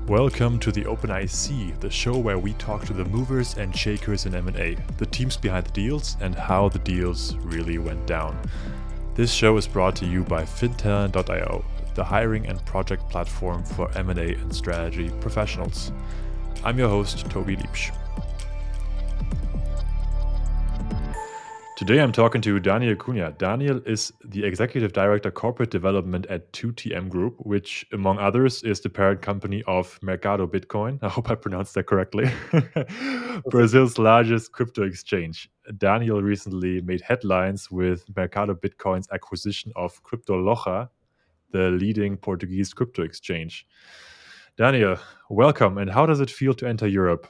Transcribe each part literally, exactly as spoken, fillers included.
Welcome to the Open I C, the show where we talk to the movers and shakers in M and A, the teams behind the deals, and how the deals really went down. This show is brought to you by fintalent dot io, the hiring and project platform for M and A and strategy professionals. I'm your host, Toby Liebsch. Today I'm talking to Daniel Cunha. Daniel is the Executive Director Corporate Development at two T M Group, which, among others, is the parent company of Mercado Bitcoin. I hope I pronounced that correctly. Brazil's largest crypto exchange. Daniel recently made headlines with Mercado Bitcoin's acquisition of CryptoLoja, the leading Portuguese crypto exchange. Daniel, welcome. And how does it feel to enter Europe?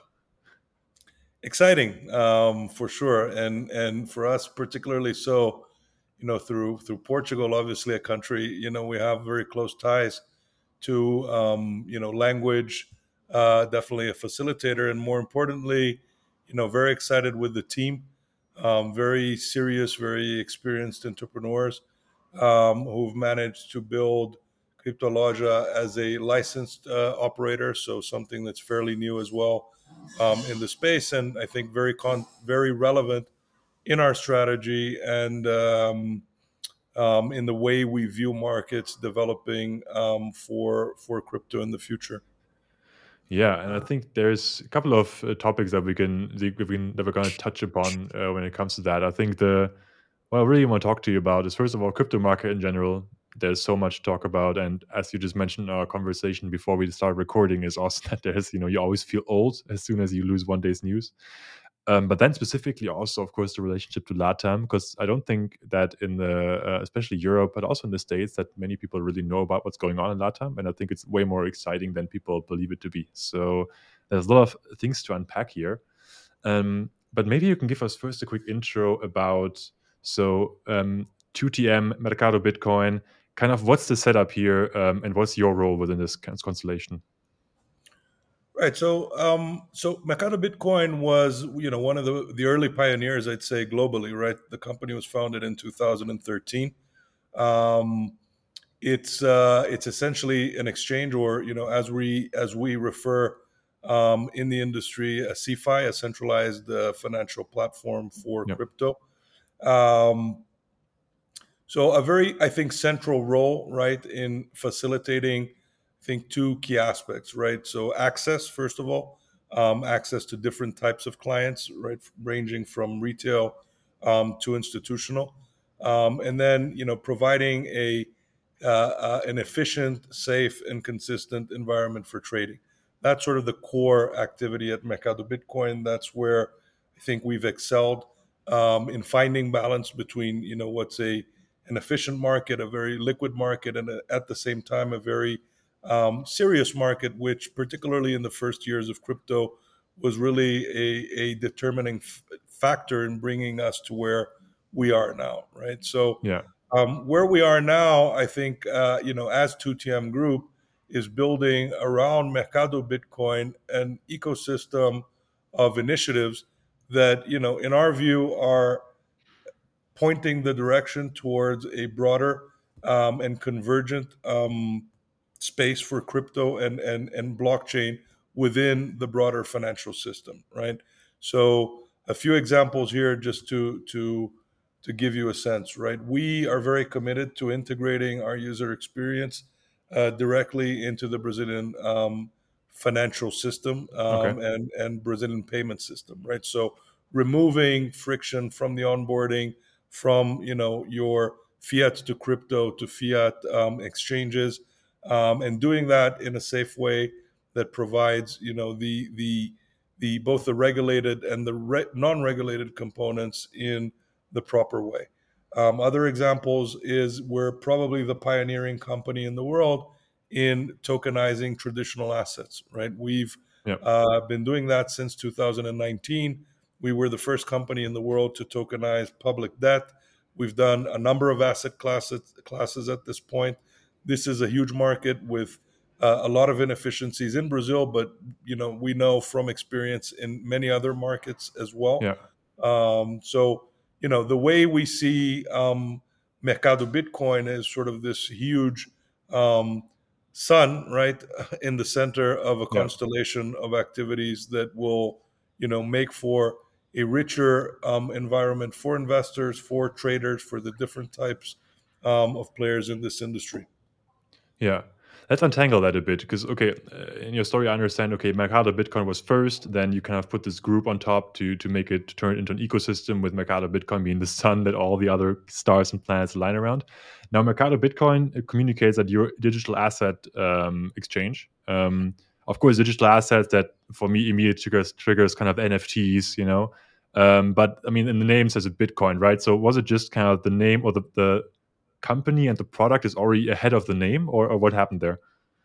Exciting, um, for sure, and and for us particularly so. You know, through through Portugal, obviously a country. You know, we have very close ties to um, you know language. Uh, definitely a facilitator, and more importantly, you know, very excited with the team. Um, very serious, very experienced entrepreneurs um, who've managed to build CryptoLoja as a licensed uh, operator, so something that's fairly new as well um, in the space, and I think very con- very relevant in our strategy and um, um, in the way we view markets developing um, for for crypto in the future. Yeah, and I think there's a couple of uh, topics that we can we can that we're going to touch upon uh, when it comes to that. I think the what I really want to talk to you about is first of all crypto market in general. There's so much to talk about, and as you just mentioned in our conversation before we start recording, is also that there's you know you always feel old as soon as you lose one day's news. Um, but then specifically also, of course, the relationship to LATAM, because I don't think that in the, uh, especially Europe, but also in the States, that many people really know about what's going on in LATAM. And I think it's way more exciting than people believe it to be. So there's a lot of things to unpack here. Um, but maybe you can give us first a quick intro about, so um, two T M, Mercado Bitcoin, kind of what's the setup here um, and what's your role within this constellation? Right. So, um, so Mercado Bitcoin was, you know, one of the the early pioneers, I'd say, globally. Right. The company was founded in two thousand thirteen. Um, it's uh, it's essentially an exchange, or you know, as we as we refer um, in the industry, a C F I, a centralized uh, financial platform for Yeah. crypto. Um, so a very, I think, central role, right, in facilitating, I think, two key aspects, right? So access, first of all, um, access to different types of clients, right, ranging from retail um, to institutional, um, and then you know providing a uh, uh, an efficient, safe, and consistent environment for trading. That's sort of the core activity at Mercado Bitcoin. That's where I think we've excelled um, in finding balance between you know what's a an efficient market, a very liquid market, and a, at the same time a very um, serious market, which particularly in the first years of crypto was really a, a determining f- factor in bringing us to where we are now, right? So Yeah. um, where we are now, I think, uh, you know, as two T M Group is building around Mercado Bitcoin an ecosystem of initiatives that, you know, in our view are pointing the direction towards a broader um, and convergent um, space for crypto and, and, and blockchain within the broader financial system, right? So a few examples here just to to to give you a sense, right? We are very committed to integrating our user experience uh, directly into the Brazilian um, financial system Okay. um, and and Brazilian payment system, right? So removing friction from the onboarding, from you know your fiat to crypto to fiat um, exchanges, um, and doing that in a safe way that provides you know the the the both the regulated and the re- non-regulated components in the proper way. Um, other examples is we're probably the pioneering company in the world in tokenizing traditional assets. Right, we've Yeah. uh, been doing that since two thousand nineteen. We were the first company in the world to tokenize public debt. We've done a number of asset classes classes at this point. This is a huge market with uh, a lot of inefficiencies in Brazil, but you know we know from experience in many other markets as well. Yeah. Um, so you know the way we see um, Mercado Bitcoin is sort of this huge um, sun, right, in the center of a Yeah. constellation of activities that will, you know, make for a richer um, environment for investors, for traders, for the different types um, of players in this industry. Yeah. Let's untangle that a bit because, okay, uh, in your story, I understand, okay, Mercado Bitcoin was first, then you kind of put this group on top to to make it turn into an ecosystem with Mercado Bitcoin being the sun that all the other stars and planets align around. Now, Mercado Bitcoin uh, communicates that your digital asset um, exchange. Um, of course, digital assets that for me immediately triggers, triggers kind of N F Ts, you know. Um, but I mean, in the name says a Bitcoin, right? So was it just kind of the name or the, the company and the product is already ahead of the name, or, or what happened there?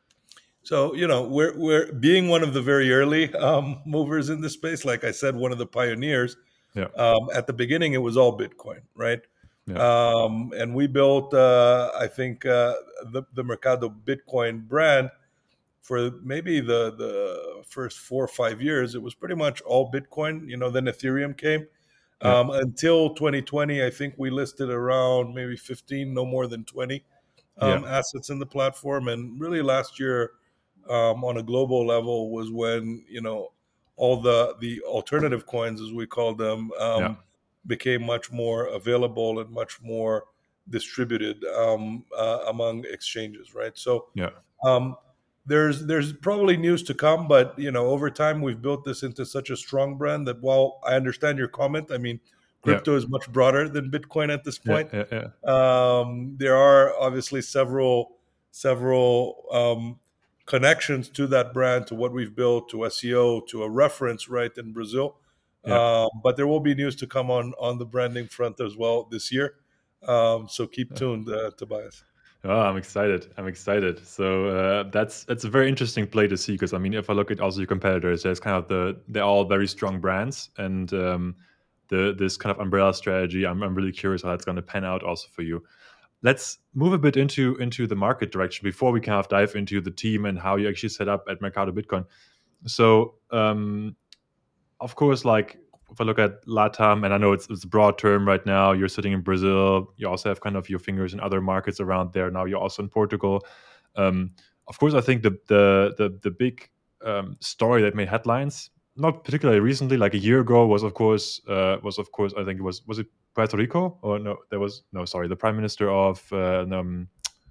So, you know, we're we're being one of the very early um, movers in this space. Like I said, one of the pioneers. Yeah, Um, at the beginning, it was all Bitcoin, right? yeah, Um, and we built, uh, I think, uh, the the Mercado Bitcoin brand for maybe the the first four or five years. It was pretty much all Bitcoin. You know, then Ethereum came. yeah, Um, until twenty twenty, I think we listed around maybe fifteen, no more than twenty yeah, um, assets in the platform. And really, last year, um, on a global level, was when you know all the the alternative coins, as we call them, yeah, um, became much more available and much more distributed um, uh, among exchanges. Right. So yeah, um, there's there's probably news to come, but you know, over time we've built this into such a strong brand that while I understand your comment, I mean, yeah, crypto is much broader than Bitcoin at this yeah, point. yeah, yeah, Um, there are obviously several several um, connections to that brand, to what we've built, to S E O, to a reference, right, in Brazil. yeah. Um, but there will be news to come on on the branding front as well this year. Um, so keep tuned, uh, Tobias. Oh, I'm excited. I'm excited. So uh, that's that's a very interesting play to see because I mean, if I look at also your competitors, there's kind of the they're all very strong brands, and um, the this kind of umbrella strategy. I'm I'm really curious how that's going to pan out also for you. Let's move a bit into into the market direction before we kind of dive into the team and how you actually set up at Mercado Bitcoin. So um, of course, like if I look at LATAM, and I know it's, it's a broad term right now, you're sitting in Brazil, you also have kind of your fingers in other markets around there. Now you're also in Portugal. Um, of course, I think the the the, the big um, story that made headlines, not particularly recently, like a year ago, was of course uh, was of course I think it was was it Puerto Rico or no? There was no sorry, the prime minister of uh, um,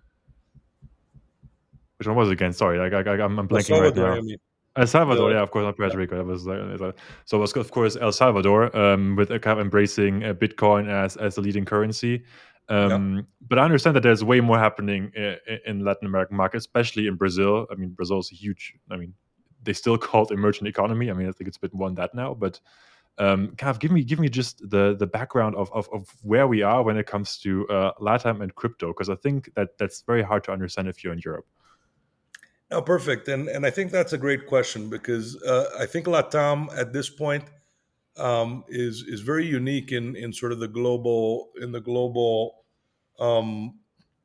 which one was it again? Sorry, like I, I, I'm, I'm El blanking right Salvador, now. I mean, El Salvador, the yeah, of course, not yeah, Puerto Rico. That was uh, so. It was of course El Salvador, um, with a kind of embracing uh, Bitcoin as as the leading currency. yeah. Um, but I understand that there's way more happening in, in Latin American markets, especially in Brazil. I mean, Brazil is a huge. I mean, they still call it emerging economy. I mean, I think it's a bit more than that now. But um, kind of give me give me just the the background of of, of where we are when it comes to uh, LATAM and crypto, because I think that that's very hard to understand if you're in Europe. No, perfect. And and I think that's a great question because uh, I think Latam at this point um, is is very unique in in sort of the global in the global um,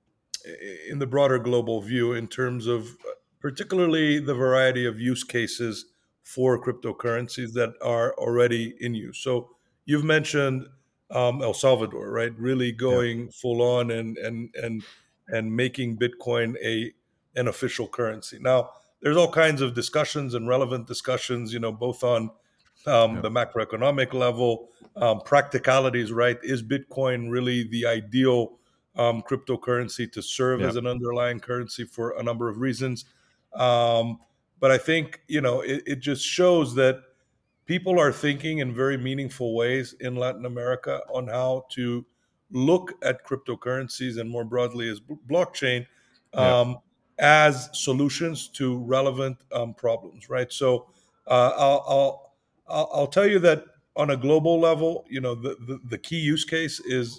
in the broader global view in terms of uh, particularly the variety of use cases for cryptocurrencies that are already in use. So you've mentioned um, El Salvador, right? Really Yeah, going full on and and and and making Bitcoin a an official currency. Now, there's all kinds of discussions and relevant discussions, you know, both on um, yeah, the macroeconomic level, um, practicalities, right? Is Bitcoin really the ideal um, cryptocurrency to serve yeah, as an underlying currency for a number of reasons? Um, but I think, you know, it, it just shows that people are thinking in very meaningful ways in Latin America on how to look at cryptocurrencies and more broadly as blockchain yeah, um, as solutions to relevant um, problems, right? So uh, I'll, I'll I'll I'll tell you that on a global level, you know, the, the, the key use case is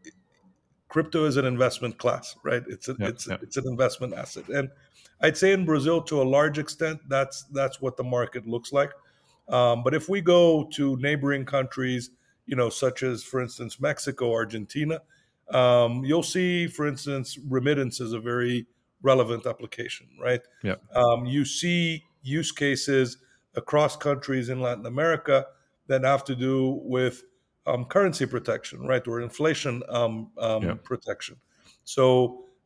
crypto is an investment class, right? It's a, yeah, it's yeah, it's an investment asset, and I'd say in Brazil to a large extent, that's that's what the market looks like. Um, but if we go to neighboring countries, you know, such as for instance Mexico, Argentina, um, you'll see, for instance, remittance is a very relevant application, right? yeah, Um, you see use cases across countries in Latin America that have to do with um, currency protection, right, or inflation um, yeah, um, protection. So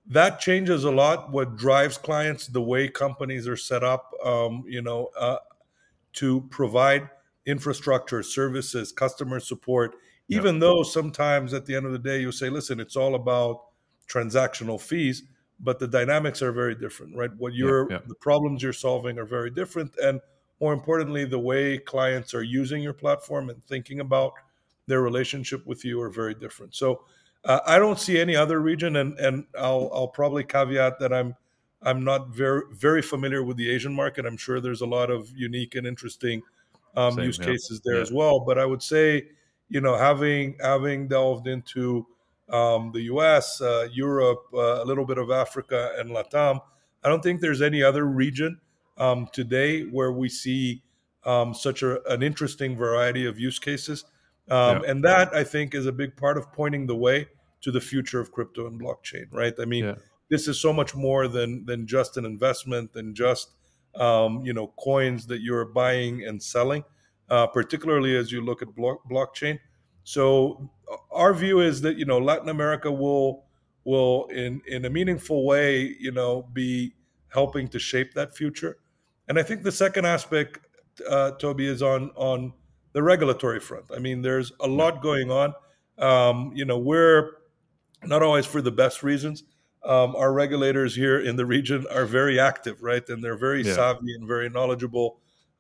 that changes a lot what drives clients, the way companies are set up, um, you know, uh, to provide infrastructure, services, customer support, Yeah. even though sometimes at the end of the day you say, listen, it's all about transactional fees, but the dynamics are very different, right? What Yeah. you're Yeah. the problems you're solving are very different. And more importantly, the way clients are using your platform and thinking about their relationship with you are very different. So uh, I don't see any other region, and and I'll I'll probably caveat that I'm I'm not very very familiar with the Asian market. I'm sure there's a lot of unique and interesting um, use Same. Yeah. cases there Yeah. as well. But I would say, you know, having having delved into um, the U S, uh, Europe, uh, a little bit of Africa and Latam, I don't think there's any other region um, today where we see um, such a, an interesting variety of use cases. Um, Yeah. and that I think is a big part of pointing the way to the future of crypto and blockchain, right? I mean, Yeah. this is so much more than than just an investment, than just um, you know coins that you're buying and selling, uh, particularly as you look at block, blockchain. So uh, our view is that you know Latin America will will in in a meaningful way you know be helping to shape that future. And I think the second aspect, uh, Toby, is on on the regulatory front. I mean, there's a Yeah. lot going on. Um, you know, we're not always for the best reasons. Um, our regulators here in the region are very active, right? And they're very Yeah. savvy and very knowledgeable,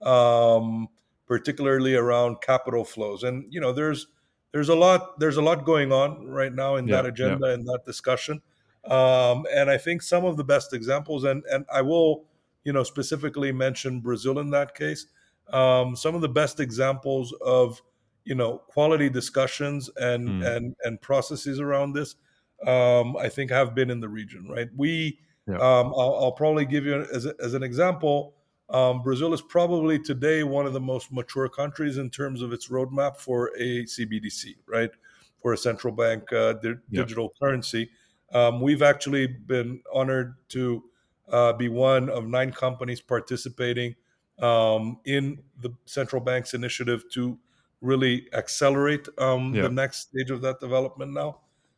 um, particularly around capital flows. And you know, there's there's a lot there's a lot going on right now in that Yeah. Yeah. agenda and that discussion. Um, and I think some of the best examples, and and I will, you know, specifically mention Brazil in that case. Um, some of the best examples of you know quality discussions and Mm. and and processes around this um, I think have been in the region, right? We, Yeah. um, I'll, I'll probably give you as, a, as an example. Um, Brazil is probably today one of the most mature countries in terms of its roadmap for a C B D C, right? For a central bank uh, di- Yeah. digital currency. Um, we've actually been honored to uh, be one of nine companies participating um, in the central bank's initiative to really accelerate um, the Yeah. next stage of that development now.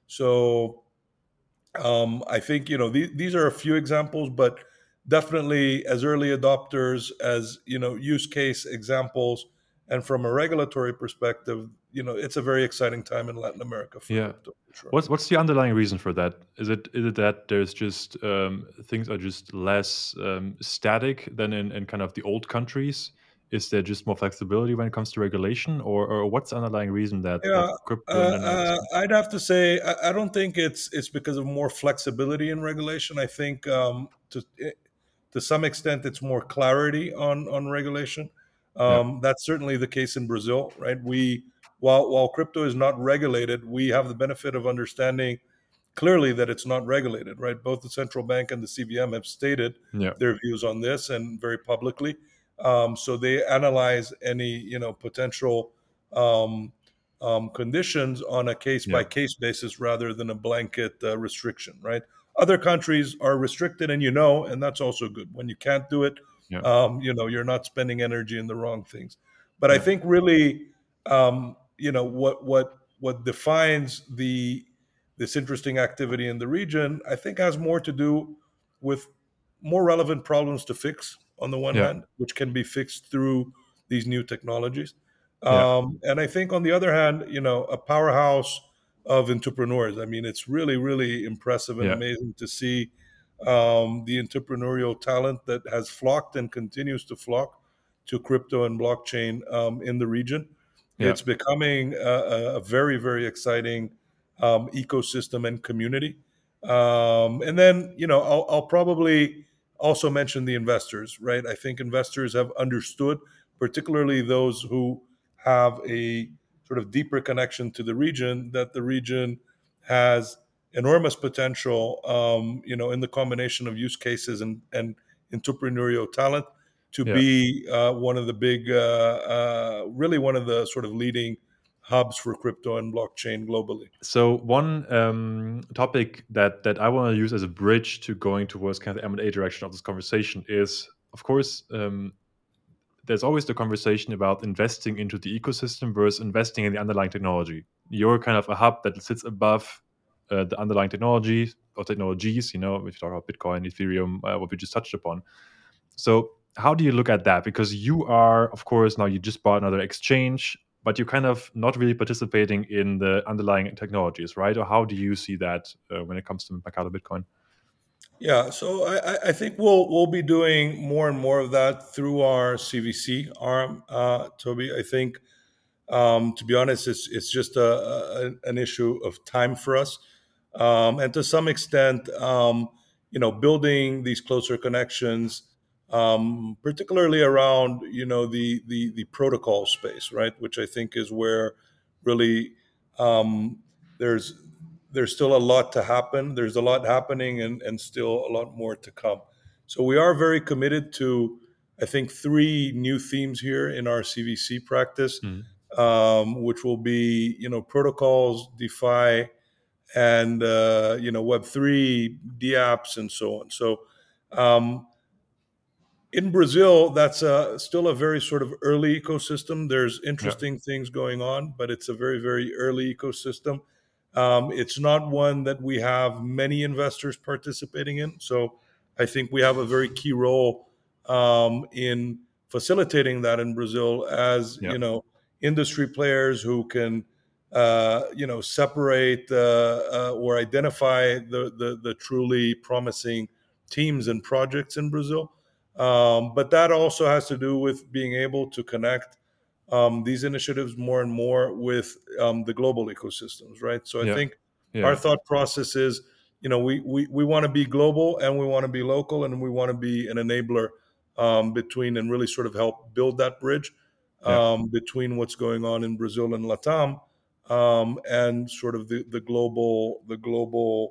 So um, I think you know these, these are a few examples, but definitely as early adopters, as you know, use case examples, and from a regulatory perspective, you know, it's a very exciting time in Latin America for Yeah. crypto, for sure. What's what's the underlying reason for that? Is it is it that there's just um, things are just less um, static than in, in kind of the old countries? Is there just more flexibility when it comes to regulation, or or what's the underlying reason that that Yeah, crypto in uh, general is? uh, I'd have to say I, I don't think it's it's because of more flexibility in regulation. I think um, to to some extent it's more clarity on on regulation. Yeah. Um, that's certainly the case in Brazil, right? We while while crypto is not regulated, we have the benefit of understanding clearly that it's not regulated, right? Both the central bank and the C V M have stated Yeah. their views on this and very publicly. Um, so they analyze any you know potential um, um, conditions on a case by Yeah. case basis rather than a blanket uh, restriction, right? Other countries are restricted, and you know, and that's also good. When you can't do it, Yeah. um, you know, you're not spending energy in the wrong things. But I Yeah. think really, um, you know, what what what defines the this interesting activity in the region, I think, has more to do with more relevant problems to fix on the one Yeah. hand, which can be fixed through these new technologies. Yeah. Um, and I think on the other hand, you know, a powerhouse of entrepreneurs. I mean, it's really, really impressive and Yeah. amazing to see um, the entrepreneurial talent that has flocked and continues to flock to crypto and blockchain um, in the region. Yeah. It's becoming a, a very, very exciting um, ecosystem and community. Um, and then, you know, I'll, I'll probably also mention the investors, right? I think investors have understood, particularly those who have a sort of deeper connection to the region, that the region has enormous potential, um, you know, in the combination of use cases and, and entrepreneurial talent to Yeah. be uh, one of the big, uh, uh, really one of the sort of leading hubs for crypto and blockchain globally. So one um, topic that that I want to use as a bridge to going towards kind of the M and A direction of this conversation is, of course, um, there's always the conversation about investing into the ecosystem versus investing in the underlying technology. You're kind of a hub that sits above uh, the underlying technology. or technologies. You know, if you talk about Bitcoin, Ethereum, uh, what we just touched upon. So how do you look at that? Because you are, of course, now you just bought another exchange, but you're kind of not really participating in the underlying technologies, right? Or how do you see that uh, when it comes to Mercado Bitcoin? Yeah, so I, I I think we'll we'll be doing more and more of that through our C V C arm, uh, Toby. I think, um, to be honest, it's it's just a, a an issue of time for us, um, and to some extent, um, you know, building these closer connections, um, particularly around you know the the the protocol space, right? Which I think is where really um, there's there's still a lot to happen. There's a lot happening, and and still a lot more to come. So we are very committed to, I think, three new themes here in our C V C practice, Mm. um, which will be, you know, protocols, DeFi, and uh, you know, Web three, dApps, and so on. So um, in Brazil, that's uh, still a very sort of early ecosystem. There's Yeah. interesting things going on, but it's a very, very early ecosystem. Um, it's not one that we have many investors participating in. So I think we have a very key role um, in facilitating that in Brazil as, Yeah. you know, industry players who can, uh, you know, separate uh, uh, or identify the, the, the truly promising teams and projects in Brazil, um, but that also has to do with being able to connect um, these initiatives more and more with um, the global ecosystems, right? So I Yeah. think our Yeah. thought process is, you know, we we, we want to be global and we want to be local and we want to be an enabler um, between and really sort of help build that bridge Yeah. um, between what's going on in Brazil and Latam um, and sort of the, the global the global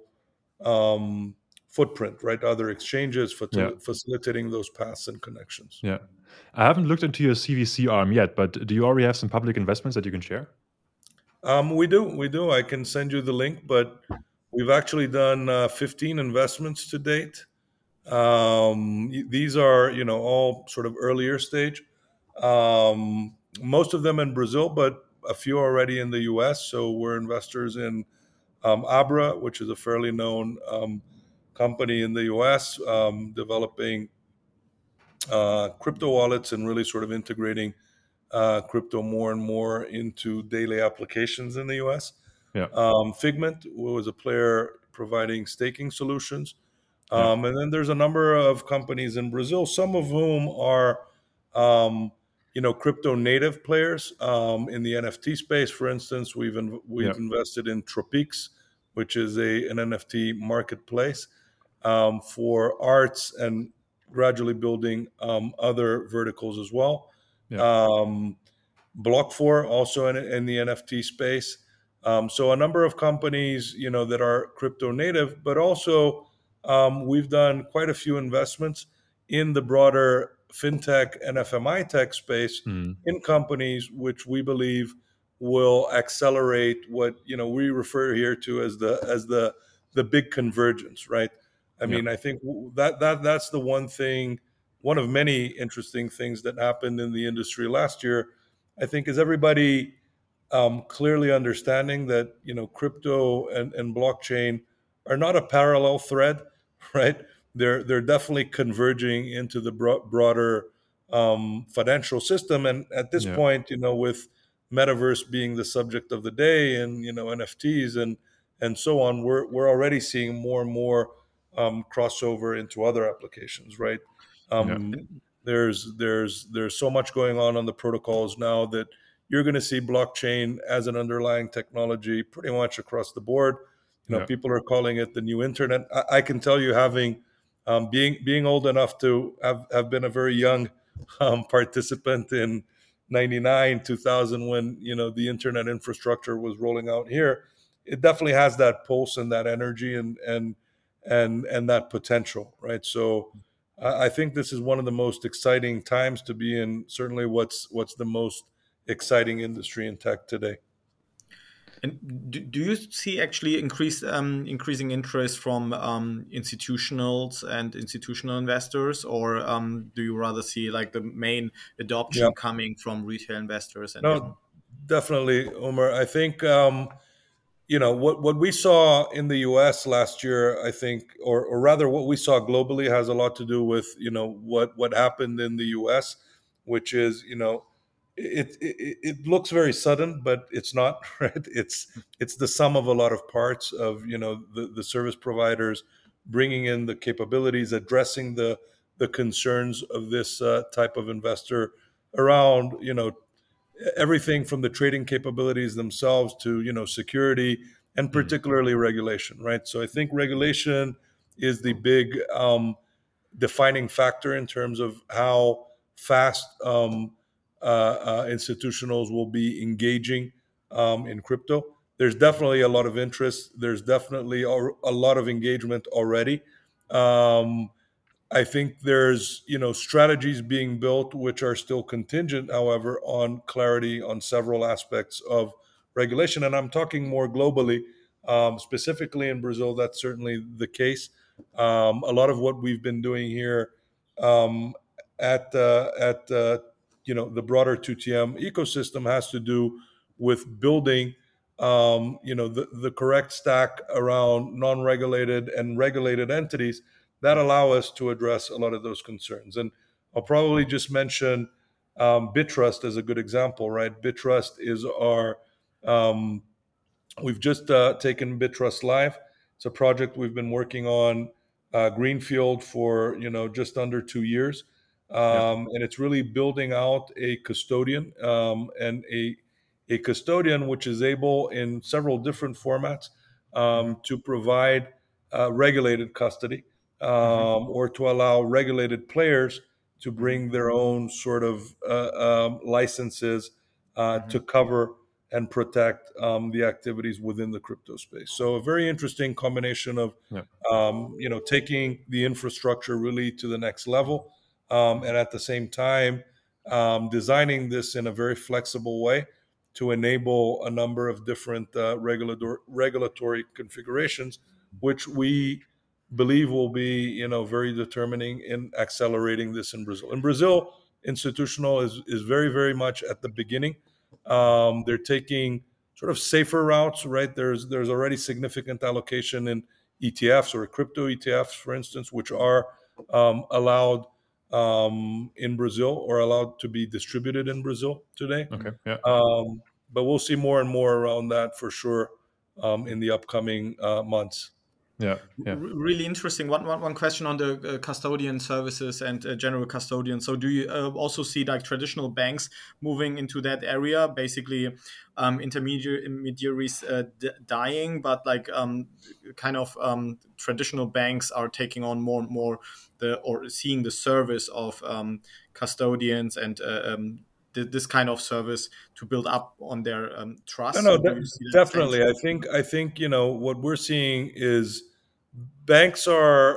um, footprint, right? Other exchanges Yeah. fatil- facilitating those paths and connections. Yeah. I haven't looked into your C V C arm yet, but do you already have some public investments that you can share? Um, we do, we do. I can send you the link, but we've actually done uh, fifteen investments to date. Um, y- these are, you know, all sort of earlier stage. Um, most of them in Brazil, but a few already in the U S. So we're investors in um, Abra, which is a fairly known um, company in the U S, um, developing uh, crypto wallets and really sort of integrating uh, crypto more and more into daily applications in the U S. Yeah. Um, Figment was a player providing staking solutions. Yeah. Um, and then there's a number of companies in Brazil, some of whom are, um, you know, crypto native players um, in the N F T space. For instance, we've in, Yeah. we've invested in Tropix, which is a an N F T marketplace um, for arts and gradually building um, other verticals as well. Yeah. Um, Block four also in, in the N F T space. Um, so a number of companies, you know, that are crypto native, but also um, we've done quite a few investments in the broader fintech and F M I tech space Mm. in companies which we believe will accelerate what you know we refer here to as the as the the big convergence, right? I Yeah. mean, I think that that that's the one thing, one of many interesting things that happened in the industry last year. I think is everybody um, clearly understanding that you know crypto and, and blockchain are not a parallel thread, right? They're they're definitely converging into the bro- broader um, financial system, and at this Yeah. point, you know, with metaverse being the subject of the day, and you know N F Ts and and so on, we're we're already seeing more and more um, crossover into other applications, right? Yeah. Um, there's there's there's so much going on on the protocols now that you're going to see blockchain as an underlying technology pretty much across the board. You know, Yeah. people are calling it the new internet. I, I can tell you, having um, being being old enough to have, have been a very young um, participant in ninety-nine, two thousand, when you know the internet infrastructure was rolling out here, it definitely has that pulse and that energy and and and and that potential, right? So I I think this is one of the most exciting times to be in. Certainly, what's what's the most exciting industry in tech today. And do, do you see actually increase um, increasing interest from um, institutionals and institutional investors, or um, do you rather see like the main Yeah, adoption coming from retail investors and different? no, definitely, Omar. I think um, you know what what we saw in the U S last year, I think, or or rather what we saw globally has a lot to do with you know what what happened in the U S, which is you know it it, it looks very sudden, but it's not right. It's it's the sum of a lot of parts of you know the the service providers bringing in the capabilities, addressing the the concerns of this uh, type of investor around you know everything from the trading capabilities themselves to you know security and Mm. particularly regulation, right? So I think regulation is the big um, defining factor in terms of how fast um, uh, uh, institutionals will be engaging um, in crypto. There's definitely a lot of interest. There's definitely a, a lot of engagement already. Um, I think there's you know strategies being built which are still contingent, however, on clarity on several aspects of regulation, and I'm talking more globally. Um, specifically in Brazil, that's certainly the case. Um, a lot of what we've been doing here um, at uh, at uh, you know the broader two T M ecosystem has to do with building um, you know the, the correct stack around non-regulated and regulated entities that allow us to address a lot of those concerns. And I'll probably just mention um, Bitrust as a good example, right? Bitrust is our, um, we've just uh, taken Bitrust live. It's a project we've been working on uh, Greenfield for, you know, just under two years. Yeah. Um, and it's really building out a custodian um, and a, a custodian which is able in several different formats Mhm. um, to provide uh, regulated custody Mhm. um, or to allow regulated players to Mhm. bring their own sort of uh, um, licenses uh, to Mhm. cover and protect um, the activities within the crypto space. So a very interesting combination of Yeah. um, you know taking the infrastructure really to the next level, um, and at the same time um, designing this in a very flexible way to enable a number of different uh, regulatory regulatory configurations, which we believe will be you know very determining in accelerating this in Brazil. In Brazil, institutional is is very very much at the beginning. Um, they're taking sort of safer routes, right? There's there's already significant allocation in E T Fs or crypto E T Fs, for instance, which are um, allowed um, in Brazil or allowed to be distributed in Brazil today. Okay. Yeah. Um, but we'll see more and more around that for sure um, in the upcoming uh, months. Yeah. Yeah. R- really interesting. One, one, one question on the uh, custodian services and uh, general custodian. So, do you uh, also see like traditional banks moving into that area? Basically, um, intermediary intermediaries uh, d- dying, but like um, kind of um, traditional banks are taking on more and more the or seeing the service of um, custodians and uh, um, th- this kind of service to build up on their um, No, trust. no, So, do you de- see that same definitely. I trend? think I think you know what we're seeing is banks are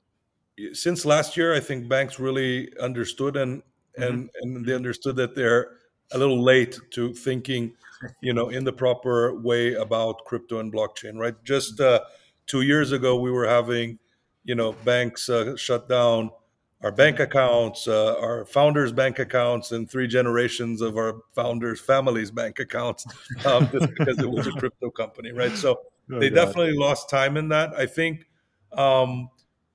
since last year. I think banks really understood and Hmm. and and they Hmm. understood that they're a little late to thinking, you know, in the proper way about crypto and blockchain. Right? Just uh, two years ago, we were having, you know, banks uh, shut down our bank Hmm. accounts, uh, our founders' bank accounts, and three generations of our founders' families' bank accounts, um, just because it was a crypto company, right? So Oh they God. definitely lost time in that. I think, um,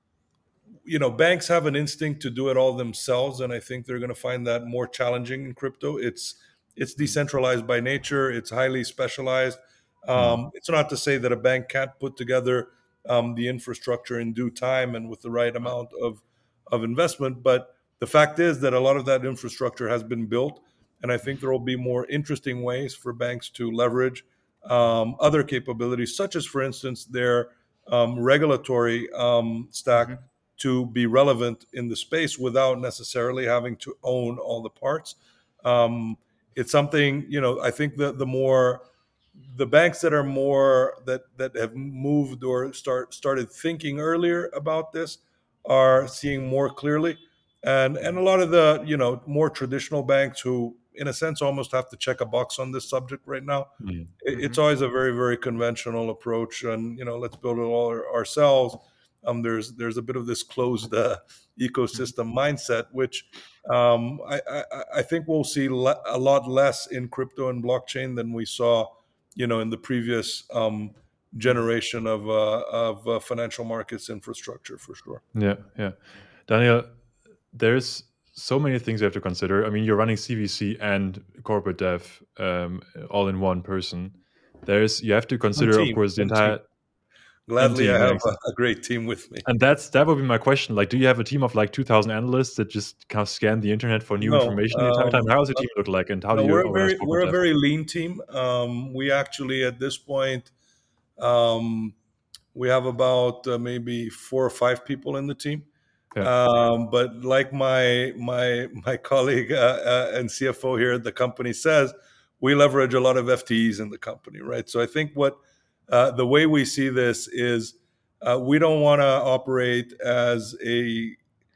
you know, banks have an instinct to do it all themselves, and I think they're going to find that more challenging in crypto. It's it's decentralized by nature. It's highly specialized. Mm. Um, it's not to say that a bank can't put together um, the infrastructure in due time and with the right amount of of investment, but the fact is that a lot of that infrastructure has been built, and I think there will be more interesting ways for banks to leverage um, other capabilities, such as, for instance, their um, regulatory um, stack Hmm. to be relevant in the space without necessarily having to own all the parts. Um, it's something, you know, I think that the more the banks that are more that that have moved or start started thinking earlier about this are seeing more clearly, and and a lot of the you know more traditional banks who in a sense almost have to check a box on this subject right now. Mm. It's Hmm. always a very very conventional approach, and you know let's build it all ourselves. Um, there's there's a bit of this closed uh, ecosystem mindset, which um, I, I, I think we'll see le- a lot less in crypto and blockchain than we saw you know, in the previous um, generation of uh, of uh, financial markets infrastructure, for sure. Yeah, yeah. Daniel, there's so many things you have to consider. I mean, you're running C V C and corporate dev um, all in one person. There's you have to One consider, of team, course, the one team. entire and Gladly, I team. Yeah, have a, exactly. a great team with me. And that's that would be my question. Like, do you have a team of like two thousand analysts that just kind of scan the internet for new No, information the entire time? um, How does the team look like, and how do no, you we're a organize very we're corporate a dev? very lean team. Um, we actually at this point um, we have about uh, maybe four or five people in the team. Yeah, Um, but like my my my colleague uh, uh, and C F O here at the company says, we leverage a lot of F T Es in the company, right? So I think what uh, the way we see this is uh, we don't want to operate as a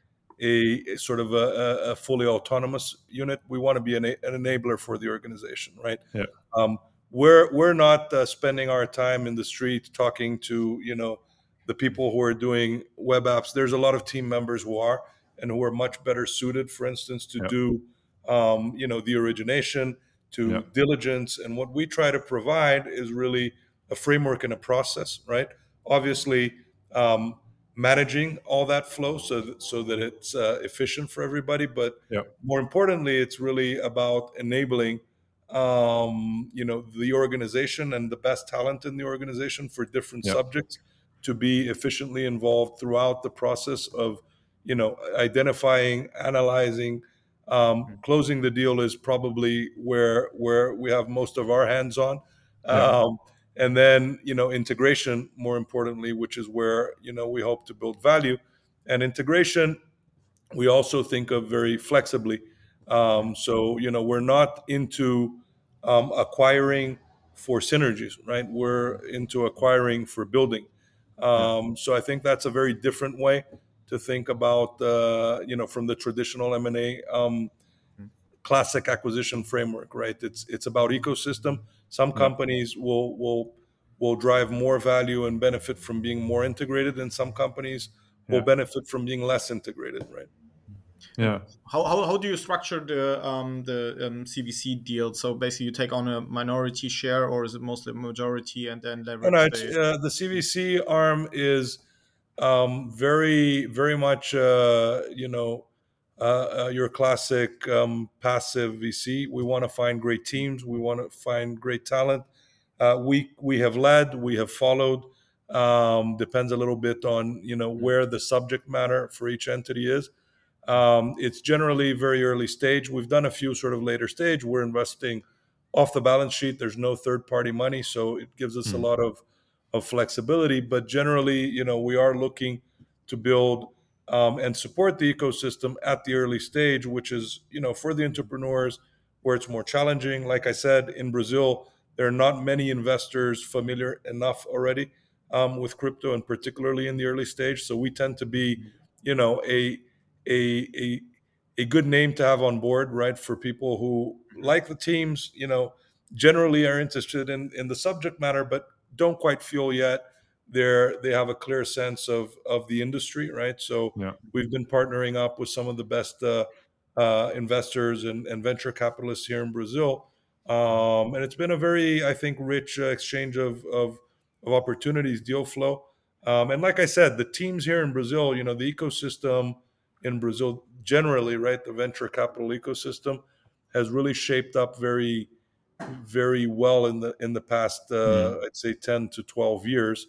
a, sort of a, a fully autonomous unit. We want to be an, an enabler for the organization, right? yeah, Um, we're we're not uh, spending our time in the street talking to you know the people who are doing web apps. There's a lot of team members who are and who are much better suited, for instance, to yeah, do um, you know the origination, yeah, to diligence. And what we try to provide is really a framework and a process, right? Obviously. Um, managing all that flow so that, so that it's uh, efficient for everybody. But yeah, more importantly, it's really about enabling, um, you know, the organization and the best talent in the organization for different yeah, subjects to be efficiently involved throughout the process of, you know, identifying, analyzing, um, mm, closing the deal is probably where where we have most of our hands on. yeah, Um, and then you know integration more importantly, which is where you know we hope to build value. And integration we also think of very flexibly. mm, Um, so you know we're not into um, acquiring for synergies, right? We're into acquiring for building. yeah, Um, so I think that's a very different way to think about uh, you know from the traditional M and A um, mm, classic acquisition framework, right? It's it's about ecosystem. Some yeah, companies will will will drive more value and benefit from being more integrated, and some companies will yeah, benefit from being less integrated, right? yeah. How, how, how do you structure the um, the um, C V C deal? So basically, you take on a minority share, or is it mostly a majority, and then No, no, leverage it's, the? uh, the C V C arm is um, very, very much, uh, you know, uh, uh, your classic um, passive V C. We want to find great teams. We want to find great talent. Uh, we we have led. We have followed. Um, depends a little bit on you know where the subject matter for each entity is. Um, it's generally very early stage. We've done a few sort of later stage. We're investing off the balance sheet. There's no third party money, so it gives us a Mm, lot of of flexibility. But generally, you know, we are looking to build um, and support the ecosystem at the early stage, which is you know for the entrepreneurs where it's more challenging. Like I said, in Brazil, there are not many investors familiar enough already um, with crypto, and particularly in the early stage. So we tend to be, you know, a a, a a good name to have on board, right? For people who like the teams, you know, generally are interested in in the subject matter, but don't quite feel yet they're they have a clear sense of of the industry, right? So yeah, we've been partnering up with some of the best uh, uh, investors and, and venture capitalists here in Brazil, um, and it's been a very, I think, rich uh, exchange of, of of opportunities, deal flow, um, and like I said, the teams here in Brazil, you know, the ecosystem in Brazil generally, right? The venture capital ecosystem has really shaped up very, very well in the in the past, uh, mm, I'd say, ten to twelve years.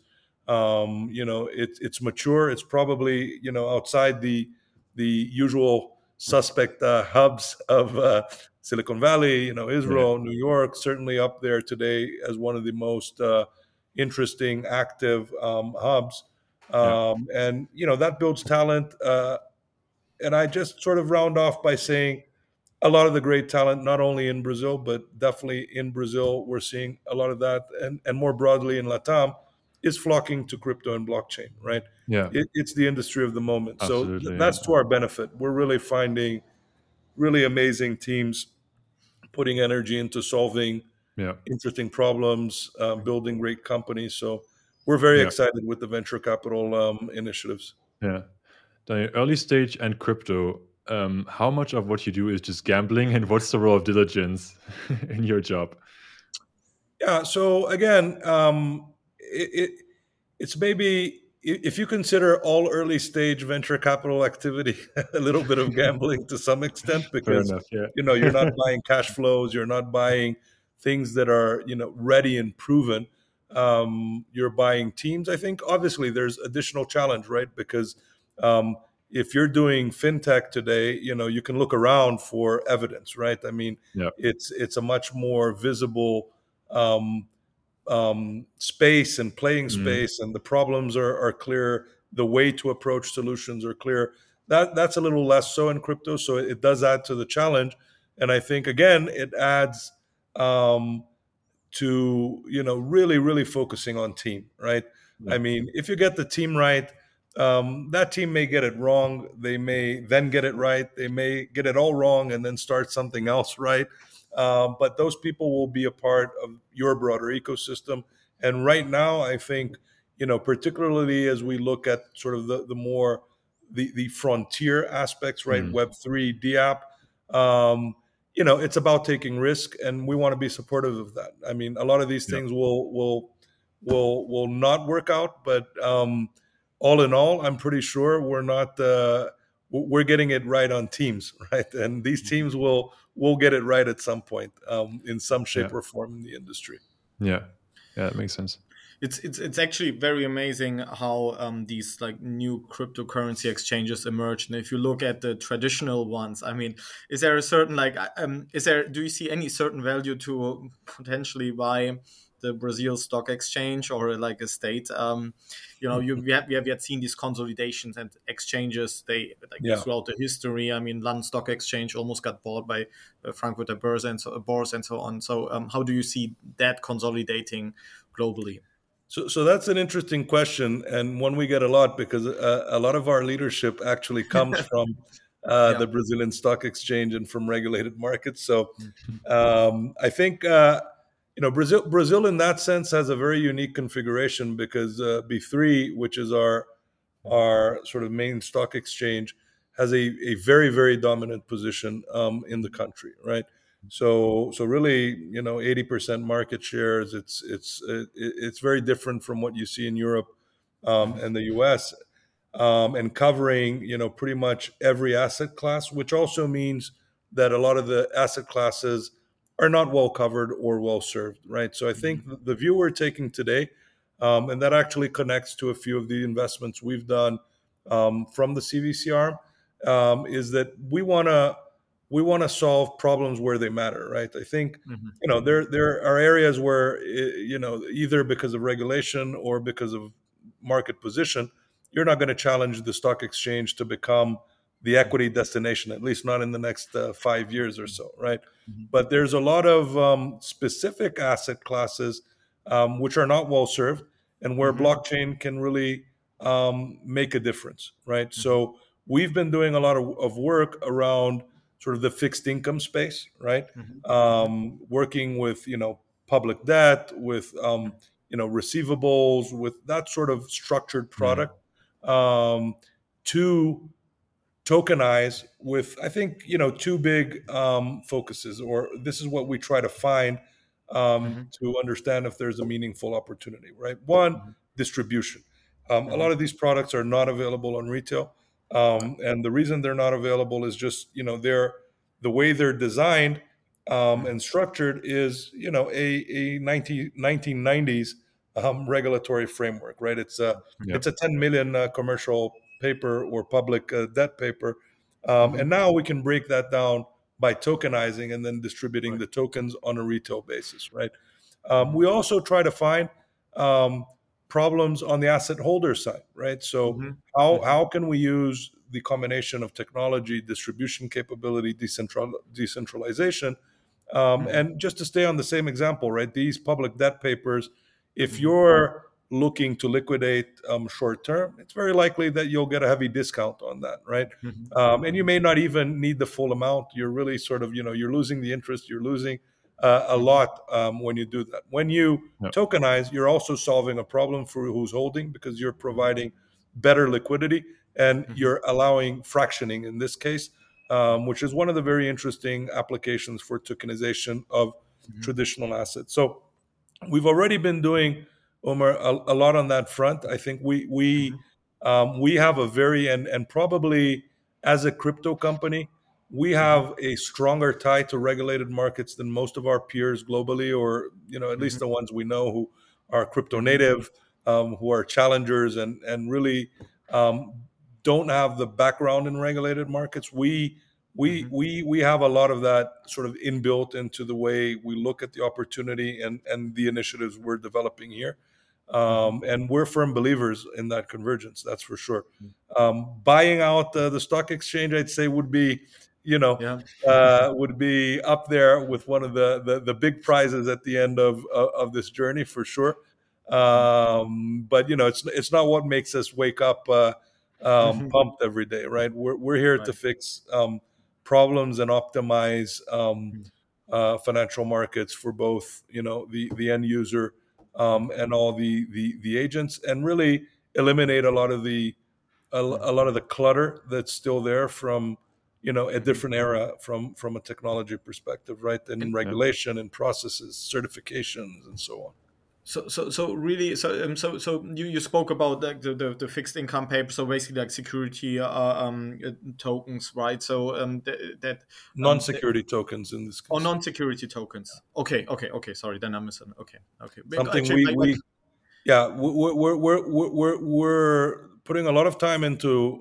Um, you know, it, it's mature. It's probably you know outside the the usual suspect uh, hubs of uh, Silicon Valley, you know, yeah, Israel, New York, certainly up there today as one of the most uh, interesting, active um, hubs. yeah, Um, and you know that builds talent. Uh, and I just sort of round off by saying a lot of the great talent, not only in Brazil, but definitely in Brazil, we're seeing a lot of that, and, and more broadly in Latam, is flocking to crypto and blockchain, right? yeah. It, it's the industry of the moment. So th- Absolutely, yeah, that's to our benefit. We're really finding really amazing teams putting energy into solving yeah, interesting problems, uh, building great companies. So we're very yeah, excited with the venture capital um, initiatives. yeah. The early stage and crypto. Um, how much of what you do is just gambling, and what's the role of diligence in your job? Yeah. So again, um, it, it it's maybe if you consider all early stage venture capital activity a little bit of gambling to some extent, Fair because enough. Yeah. you know you're not buying cash flows, you're not buying things that are you know ready and proven. Um, you're buying teams. I think obviously there's additional challenge, right? Because um, if you're doing fintech today, you know you can look around for evidence, right? I mean, Yeah. it's it's a much more visible um, um, space and playing Mhm. space, and the problems are, are clear. The way to approach solutions are clear. That that's a little less so in crypto, so it does add to the challenge. And I think again, it adds um, to you know really really focusing on team, right? Yeah. I mean, if you get the team right, um, that team may get it wrong, they may then get it right, they may get it all wrong and then start something else right. Um, but those people will be a part of your broader ecosystem. And right now I think you know particularly as we look at sort of the, the more the, the frontier aspects, right? Mhm. Web three, D app, um, you know it's about taking risk, and we want to be supportive of that. I mean, a lot of these Yeah. things will will will will not work out, but um all in all, I'm pretty sure we're not uh we're getting it right on teams right, and these teams will will get it right at some point, um in some Yeah. shape or form in the industry. Yeah. Yeah. That makes sense. it's it's it's actually very amazing how um, these like new cryptocurrency exchanges emerge. And if you look at the traditional ones, I mean, is there a certain like um, is there do you see any certain value to potentially buy the Brazil Stock Exchange or like a state? Um, you know, you we have, we have yet seen these consolidations and exchanges. They like Yeah. throughout the history. I mean, London Stock Exchange almost got bought by uh, Frankfurter Börse and so Börse and so on. So, um, how do you see that consolidating globally? So, so that's an interesting question, and one we get a lot because uh, a lot of our leadership actually comes from uh, Yeah. the Brazilian Stock Exchange and from regulated markets. So, Mhm. um, I think uh, you know Brazil. Brazil, in that sense, has a very unique configuration because uh, B three, which is our our sort of main stock exchange, has a, a very very dominant position um, in the country, right? So so really, you know, eighty percent market shares. It's it's it, it's very different from what you see in Europe um, Mhm. and the U S, um, and covering you know pretty much every asset class, which also means that a lot of the asset classes are not well covered or well served, right? So I think Mhm. the view we're taking today, um, and that actually connects to a few of the investments we've done um, from the C V C arm, um, is that we want to we want to solve problems where they matter, right? I think Mhm. you know there there are areas where eh, you know either because of regulation or because of market position, you're not going to challenge the stock exchange to become the equity destination, at least not in the next uh, five years or so, right? Mhm. But there's a lot of um, specific asset classes um, which are not well served, and where Mhm. blockchain can really um, make a difference, right? Mhm. So we've been doing a lot of, of work around sort of the fixed income space, right? Mhm. Mhm. Um, working with you know public debt, with um, you know receivables, with that sort of structured Mhm. product, um, to tokenize with I think you know two big um, focuses, or this is what we try to find um, Mhm. to understand if there's a meaningful opportunity. Right, one, Mhm. distribution. Um, a lot Mhm. of these products are not available on retail, Right. um, and the reason they're not available is just you know they're the way they're designed um, Mhm. and structured is you know a a nineteen nineteen nineties um, regulatory framework. Right, it's a Yeah. it's a ten million uh, commercial paper or public uh, debt paper. Um, Mhm. and now we can break that down by tokenizing and then distributing Right. the tokens on a retail basis, right? Um, Mhm. we also try to find um, problems on the asset holder side, right? So Mhm. how Mhm. how can we use the combination of technology, distribution capability, decentral, decentralization, um, Mhm. and just to stay on the same example, right? These public debt papers, if Mhm. you're looking to liquidate um, short term, it's very likely that you'll get a heavy discount on that, right? Mhm. Um, and you Mhm. may not even need the full amount. You're really sort of, you know, you're losing the interest. You're losing uh, a Mhm. lot um, when you do that. When you Yeah. tokenize, you're also solving a problem for who's holding because you're Mhm. providing better liquidity and Mhm. you're allowing fractioning in this case, um, which is one of the very interesting applications for tokenization of Mhm. traditional assets. So we've already been doing, Omar, a, a lot on that front. I think we we um, we have a very and and probably as a crypto company, we Mhm, have a stronger tie to regulated markets than most of our peers globally, or you know at least mhm, the ones we know who are crypto mhm, native, um, who are challengers, and and really um, don't have the background in regulated markets. We we mhm, we we have a lot of that sort of inbuilt into the way we look at the opportunity and and the initiatives we're developing here, mhm, um, and we're firm believers in that convergence. That's for sure. Um, buying out uh, the stock exchange, I'd say, would be, you know, yeah. uh, would be up there with one of the the, the big prizes at the end of, of of this journey for sure. Um, but you know, it's it's not what makes us wake up uh, um, pumped every day, right? We're we're here to Right. fix um, problems and optimize um, Mm, uh, financial markets for both, you know, the the end user um, mm, and all the, the the agents, and really eliminate a lot of the a, mm, a lot of the clutter that's still there from, you know, a mhm. different era from from a technology perspective, right? And And Yeah. regulation and processes, certifications, and so on. so, so, so really, so, um, so, so you, you spoke about like the, the, the fixed income paper, so basically like security uh, um, uh, tokens, right? So um, th- that um, th- Non-security tokens in this or case, non-security tokens. Okay, okay, okay. Sorry, then I'm missing. Okay, okay. But something actually, we like, like we yeah we're we're we're we're, we're we're putting a lot of time into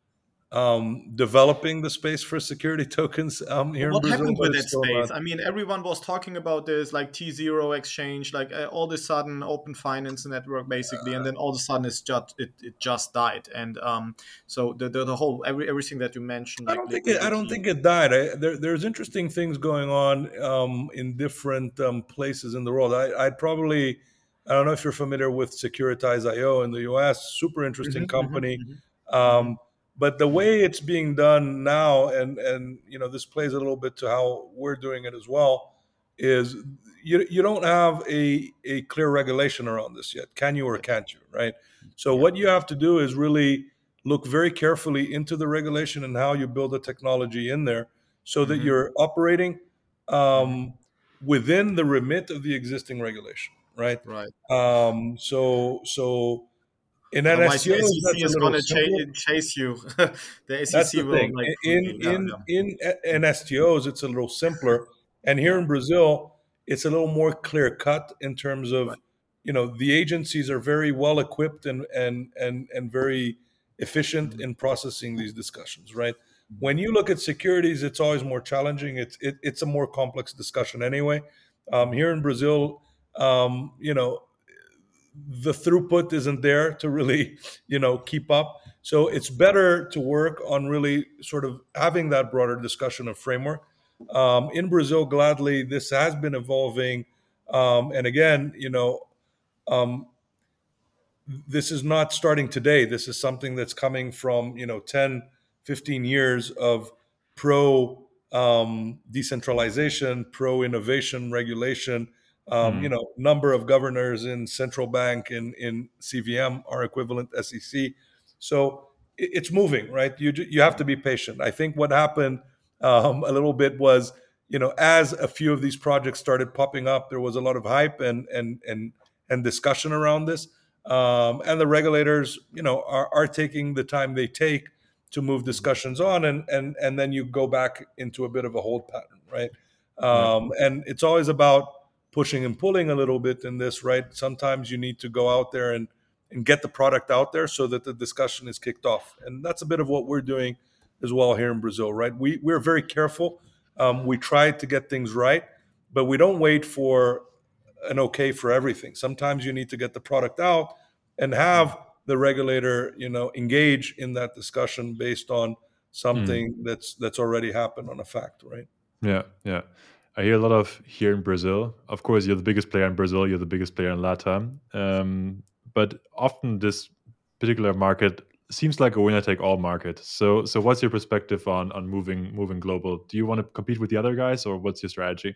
um, developing the space for security tokens um, here in what Brazil, happened but with it's that still space? not. I mean, everyone was talking about this, like T zero exchange, like uh, all of a sudden, open finance network, basically, and then all of a sudden, it's just it, it just died. And um, so the, the the whole every everything that you mentioned, I like don't think it. I don't liquidity. think it died. I, there, there's interesting things going on um, in different um, places in the world. I, I'd probably. I don't know if you're familiar with Securitize dot I O in the U S. Super interesting Hmm, hmm, company, hmm, hmm, um, but the way it's being done now, and and you know, this plays a little bit to how we're doing it as well. Is you you don't have a a clear regulation around this yet. Can you or Right. can't you? Right. So Yeah. what you have to do is really look very carefully into the regulation and how you build the technology in there so that Hmm, you're operating hmm. um, within the remit of the existing regulation, right? Right. Um, so, so in Otherwise, the N S T Os, S E C that's a is little gonna simpler. cha- chase you. The That's the S E C will thing. like In really, yeah, in yeah. in N S T Os, it's a little simpler, and here Yeah. in Brazil, it's a little more clear cut in terms Right. of, you know, the agencies are very well equipped and and and and very efficient Mhm, in processing these discussions. Right. mhm, When you look at securities, it's always more challenging. It's it, it's a more complex discussion anyway. Um, mhm, here in Brazil, um, you know, the throughput isn't there to really, you know, keep up. So it's better to work on really sort of having that broader discussion of framework. Um, in Brazil, gladly, this has been evolving. Um, and again, you know, um, this is not starting today. This is something that's coming from, you know, ten, fifteen years of pro um, decentralization, pro innovation regulation. Um, you Mm. know, number of governors in central bank in, in C V M are equivalent S E C. So it, it's moving, right? You, you have to be patient. I think what happened um, a little bit was, you know, as a few of these projects started popping up, there was a lot of hype and, and, and, and discussion around this, um, and the regulators, you know, are, are taking the time they take to move mhm. discussions on, and and and then you go back into a bit of a hold pattern, right? Yeah. Um, and it's always about pushing and pulling a little bit in this, right? Sometimes you need to go out there and and get the product out there so that the discussion is kicked off, and that's a bit of what we're doing as well here in Brazil, right? We we're very careful. Um, we try to get things right, but we don't wait for an okay for everything. Sometimes you need to get the product out and Mm. have the regulator, you know, engage in that discussion based on Mm. something that's that's already happened on a fact, right? Yeah. Yeah. I hear a lot of here in Brazil. Of course, you're the biggest player in Brazil. You're the biggest player in LATAM. Um, but often this particular market seems like a winner-take-all market. So, so what's your perspective on on moving moving global? Do you want to compete with the other guys, or what's your strategy?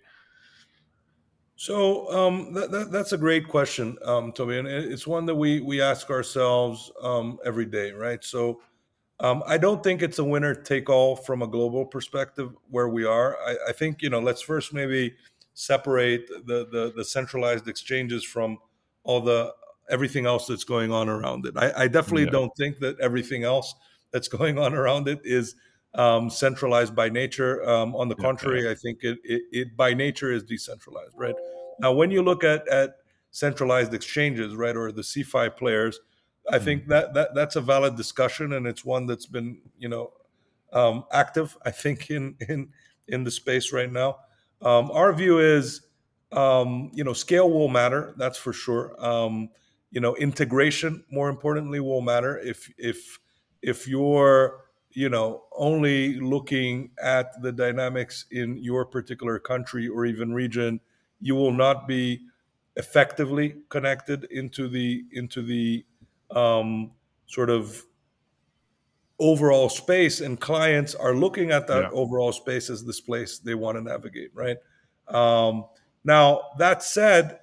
So um, that, that, that's a great question, um, Toby, and it- it's one that we we ask ourselves um, every day, right? So um, I don't think it's a winner take all from a global perspective where we are. I, I think, you know, let's first maybe separate the the, the centralized exchanges from all the everything else that's going on around it. I, I definitely Yeah. don't think that everything else that's going on around it is um, centralized by nature. Um, on the Yeah. contrary, Yeah. I think it, it, it by nature is decentralized, right? Now, when you look at, at centralized exchanges, right, or the C F I players, I Mm. think that, that that's a valid discussion, and it's one that's been, you know, um, active, I think, in in in the space right now. Um, our view is, um, you know, scale will matter. That's for sure. Um, you know, integration, more importantly, will matter. If if if you're, you know, only looking at the dynamics in your particular country or even region, you will not be effectively connected into the into the um, sort of overall space, and clients are looking at that Yeah. overall space as this place they want to navigate, right? Um, now that said,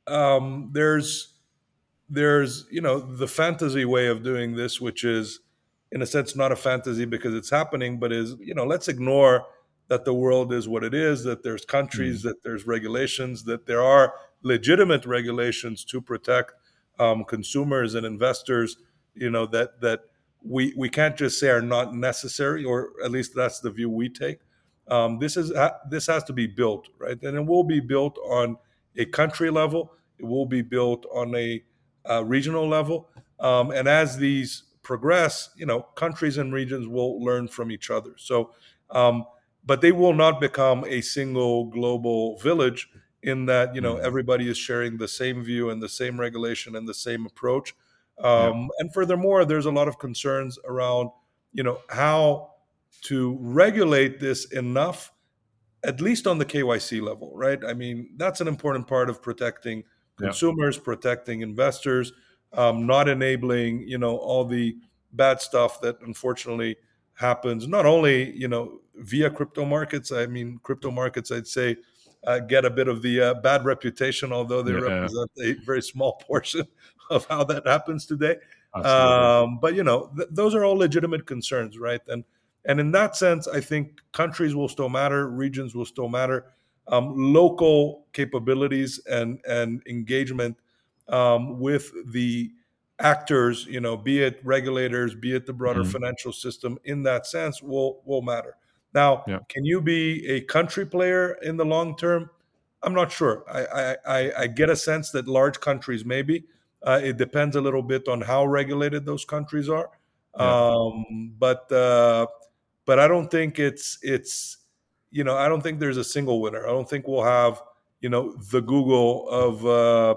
um, there's there's you know the fantasy way of doing this, which is in a sense not a fantasy because it's happening, but is, you know, let's ignore that the world is what it is, that there's countries, Mm. that there's regulations, that there are legitimate regulations to protect um, consumers and investors, you know, that that we we can't just say are not necessary, or at least that's the view we take. Um, this is this has to be built, right, and it will be built on a country level. It will be built on a uh, regional level. Um, and as these progress, you know, countries and regions will learn from each other. So, um, but they will not become a single global village in that, you know, Mm. everybody is sharing the same view and the same regulation and the same approach. Yeah. Um, and furthermore, there's a lot of concerns around, you know, how to regulate this enough, at least on the K Y C level, right? I mean, that's an important part of protecting Yeah. consumers, protecting investors, um, not enabling, you know, all the bad stuff that unfortunately happens, not only, you know, via crypto markets. I mean, crypto markets, I'd say, uh, get a bit of the uh, bad reputation, although they Yeah. Yeah. represent a very small portion of how that happens today. Absolutely. Um, but, you know, th- those are all legitimate concerns, right? And and in that sense, I think countries will still matter, regions will still matter, um, local capabilities and and engagement um, with the actors, you know, be it regulators, be it the broader Mm. financial system, in that sense, will will matter. Now, Yeah. can you be a country player in the long term? I'm not sure. I I, I, I get a sense that large countries maybe. Uh, it depends a little bit on how regulated those countries are. Yeah. Um, but uh, but I don't think it's it's you know I don't think there's a single winner. I don't think we'll have, you know, the Google of uh,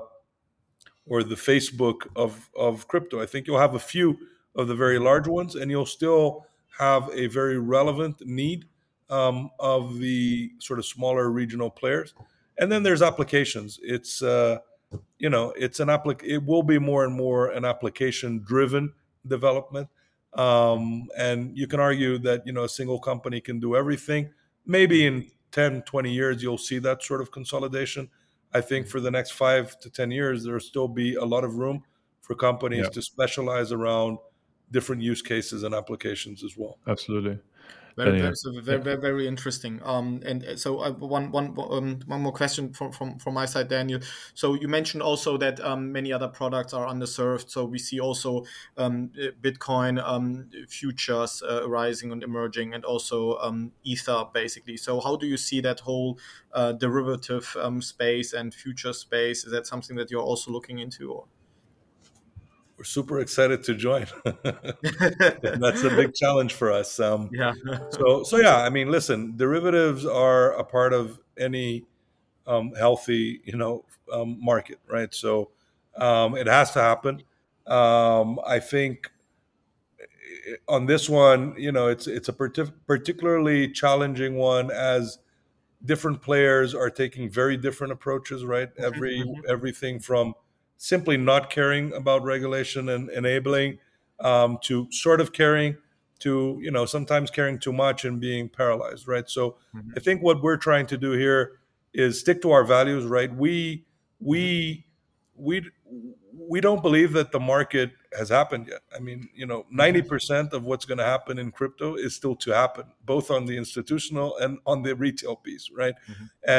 or the Facebook of of crypto. I think you'll have a few of the very Mhm. large ones, and you'll still have a very relevant need um, of the sort of smaller regional players. And then there's applications. It's uh, you know it's an applic it will be more and more an application driven development, um, and you can argue that, you know, a single company can do everything. Maybe in ten, twenty years you'll see that sort of consolidation. I think for the next five to ten years there'll still be a lot of room for companies Yeah. to specialize around different use cases and applications as well. Absolutely. Very, And yeah. very, so Yeah. very, very, very interesting. Um, and uh, so uh, one, one, um, one more question from, from, from my side, Daniel. So you mentioned also that um, many other products are underserved. So we see also um, uh, Bitcoin um, futures uh, arising and emerging, and also um, Ether, basically. So how do you see that whole uh, derivative um, space and future space? Is that something that you're also looking into? Or? We're super excited to join. That's a big challenge for us. Um, Yeah. so so yeah, I mean, listen, derivatives are a part of any um, healthy, you know, um, market, right? So um, it has to happen. Um, I think on this one, you know, it's it's a partic- particularly challenging one, as different players are taking very different approaches, right? Mhm, Every mhm, everything from simply not caring about regulation and enabling, um, to sort of caring, to, you know, sometimes caring too much and being paralyzed, right? So mhm, I think what we're trying to do here is stick to our values, right? We mhm, we we we don't believe that the market has happened yet. I mean, you know, mhm, ninety percent of what's going to happen in crypto is still to happen, both on the institutional and on the retail piece, right? mhm, And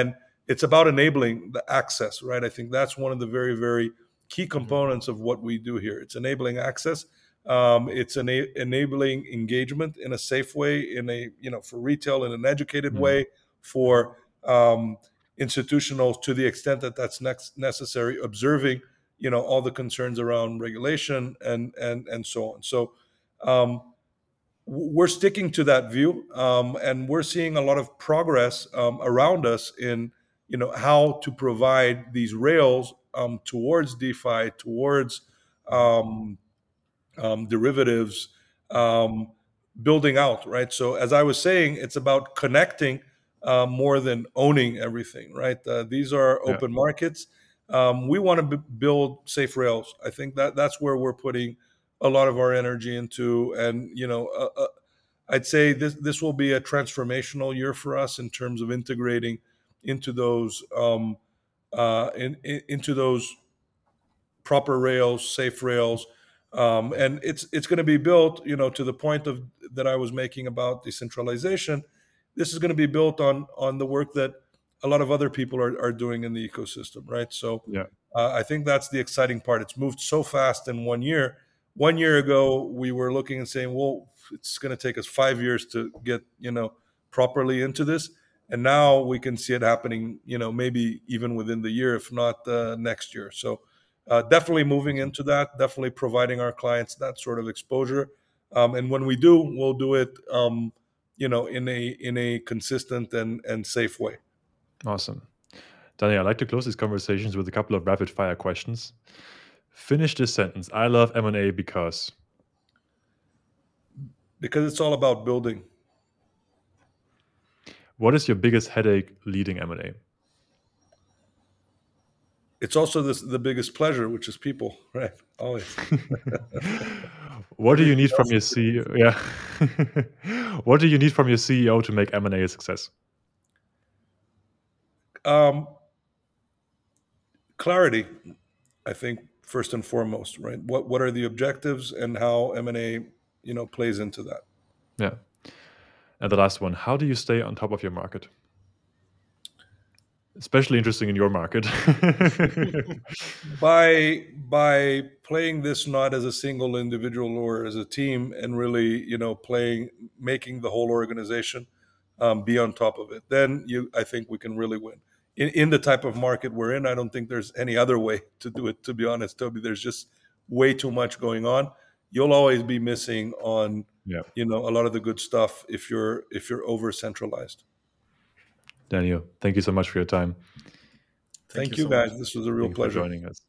it's about enabling the access, right? I think that's one of the very, very key components of what we do here. It's enabling access. Um, it's ena- enabling engagement in a safe way, in a, you know, for retail in an educated Mhm. way, for um, institutional to the extent that that's next necessary, observing, you know, all the concerns around regulation and and and so on. So um, w- we're sticking to that view, um, and we're seeing a lot of progress um, around us in, you know, how to provide these rails um, towards DeFi, towards um, um, derivatives, um, building out, right? So as I was saying, it's about connecting uh, more than owning everything, right? Uh, these are Yeah. open markets. Um, we want to b- build safe rails. I think that that's where we're putting a lot of our energy into, and you know, uh, uh, I'd say this this will be a transformational year for us in terms of integrating into those um, uh, in, in, into those proper rails, safe rails, um, and it's it's going to be built, you know, to the point of that I was making about decentralization. This is going to be built on on the work that a lot of other people are, are doing in the ecosystem, right? So Yeah. uh, I think that's the exciting part. It's moved so fast in one year. One year ago, we were looking and saying, well, it's going to take us five years to get, you know, properly into this. And now we can see it happening, you know, maybe even within the year, if not uh, next year. So uh, definitely moving Awesome. into that, definitely providing our clients that sort of exposure. Um, and when we do, we'll do it, um, you know, in a in a consistent and and safe way. Awesome. Daniel, I'd like to close these conversations with a couple of rapid fire questions. Finish this sentence. I love M and A because. Because it's all about building. What is your biggest headache leading M and A? It's also this, the biggest pleasure, which is people, right? Always. What do you Everything need from else your is C E O? Yeah. What do you need from your C E O to make M and A a success? um, clarity, I think, first and foremost, right? What what are the objectives and how M and A, you know, plays into that. Yeah. And the last one, how do you stay on top of your market? Especially interesting in your market. by by playing this not as a single individual or as a team, and really, you know, playing, making the whole organization um, be on top of it, then you I think we can really win in, in the type of market we're in. I don't think there's any other way to do it, to be honest, Toby. There's just way too much going on. You'll always be missing on, Yeah. you know, a lot of the good stuff if you're if you're over centralized. Daniel, thank you so much for your time. Thank Thank you you so much. guys, this was a real Thank you for pleasure. joining us.